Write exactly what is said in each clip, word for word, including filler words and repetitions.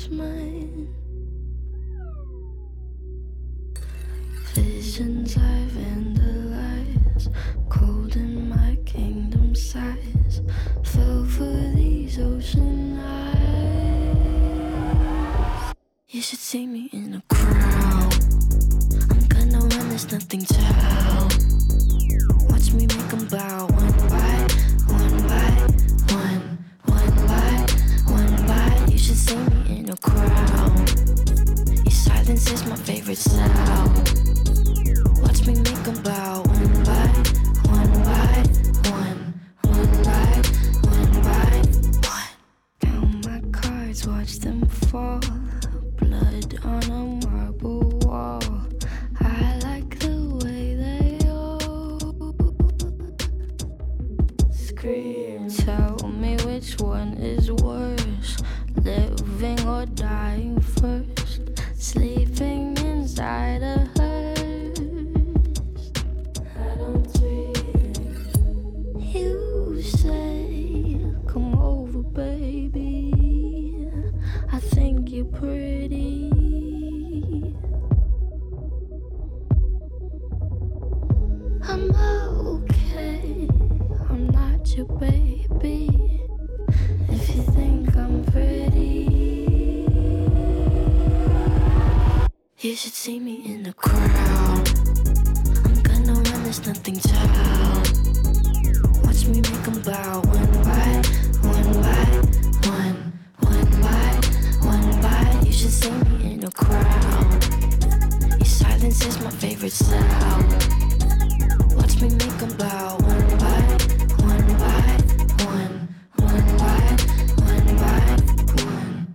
was mine. Visions I vandalize, cold in my kingdom size, fell for these ocean eyes. You should see me in a crowd. I'm gonna run, there's nothing to help. Watch me make them bow one by one by one, one by one by. You should see me in a crowd. Your silence is my favorite sound. Watch me make them bow one by one by one, one by one by one. Count my cards, watch them fall. Blood on a marble wall. I like the way they all scream. Tell me which one is worse, living or dying first. Sleeping inside a hearse. I don't dream. You say, come over, baby. I think you're pretty. I'm okay, I'm not your baby. If you think I'm pretty, you should see me in the crowd. I'm gonna run, there's nothing to help. Watch me make them bow one by one by one, one by one by. You should see me in a crowd. Your silence is my favorite sound. Watch me make them bow one by one by one, one by one by one.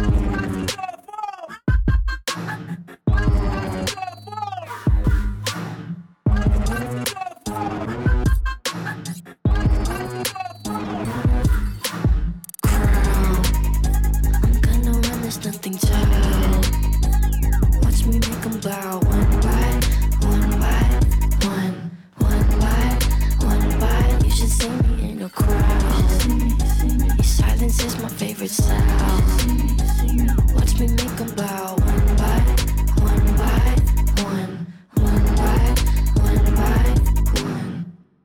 Nothing to help. Watch me make them bow one by one by one, one by one by. You should see me in a crowd. Your silence is my favorite sound. Watch me make them bow one by one by one, one by one by one.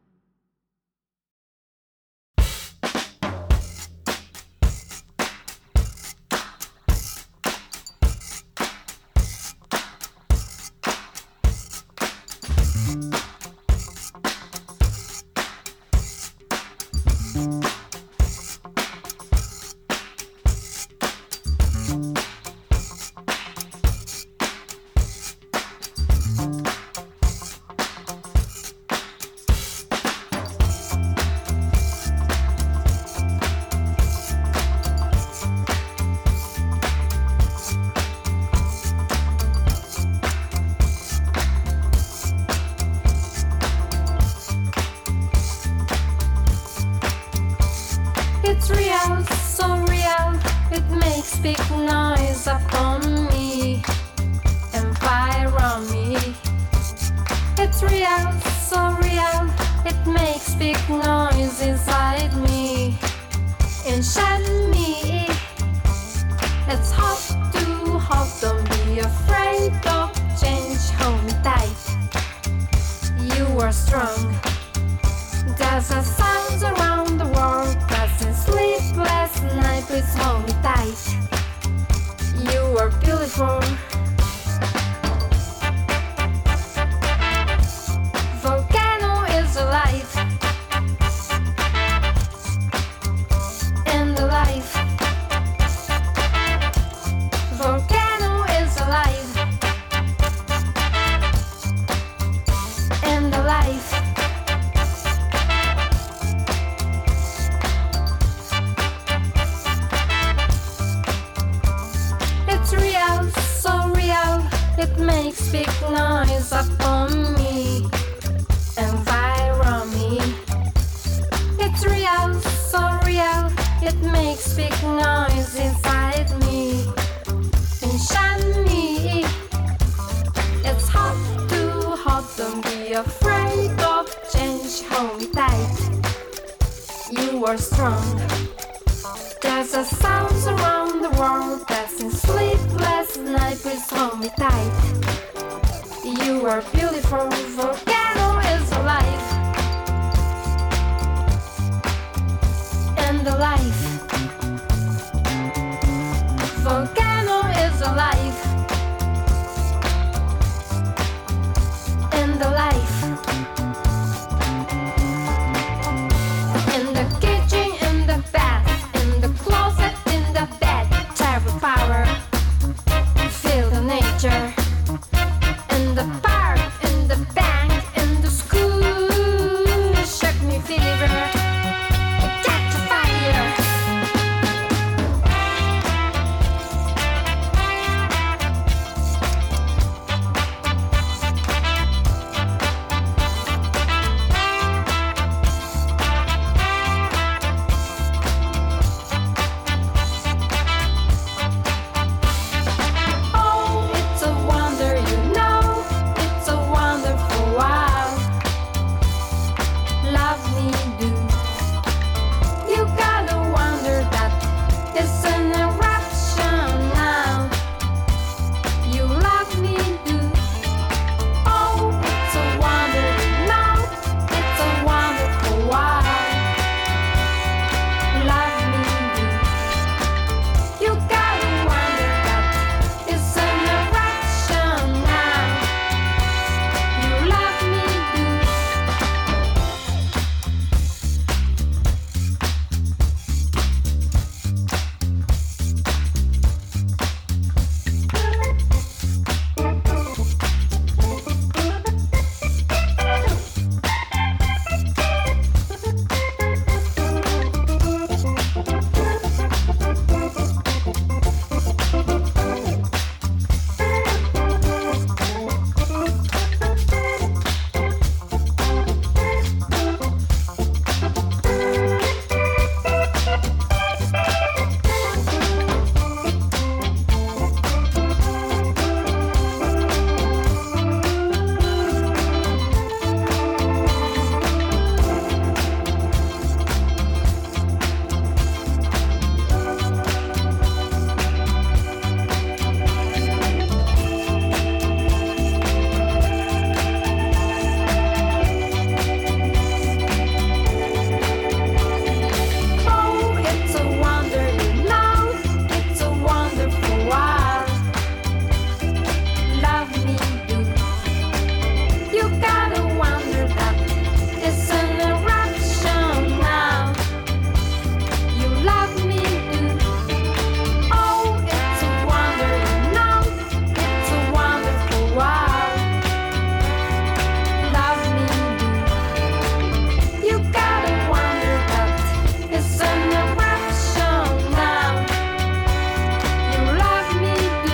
It's real, so real, it makes big noise upon me and fire on me. It's real, so real, it makes big noise inside me and shine me. It's hot, too hot, don't be afraid of change, hold me tight. You are strong. There's a sounds around the world, doesn't sleep last night, please hold me tight. You are beautiful. Volcano is alive and alive. Volcano is alive and alive. It makes big noise upon me and fire on me. It's real, so real, it makes big noise inside me and shine me. It's hot, too hot, don't be afraid of change, hold me tight. You are strong. There's a sound around the world passing sleepless night, please hold me tight. You are beautiful, volcano is alive. And alive. Volcano is alive. And alive. In the kitchen, in the bath, in the closet, in the bed, terrible power. Feel the nature. In the park, in the bank, in the school, shock me fever, catch a fire. Oh, it's a wonder, you know, it's a wonderful world. Love me do. You gotta wonder that it's an eruption now. You love me do. Oh, it's a wonder, you know, it's a wonderful world. Love me do. You gotta wonder that it's an eruption now. You love me do. Oh, it's a wonder, you know, it's a wonderful world. Love me do. You gotta wonder that it's an eruption now. You love me do. Oh, it's a wonder, you know, it's a wonderful world. Love me do. You gotta wonder that it's an eruption now. You love me do.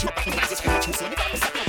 It's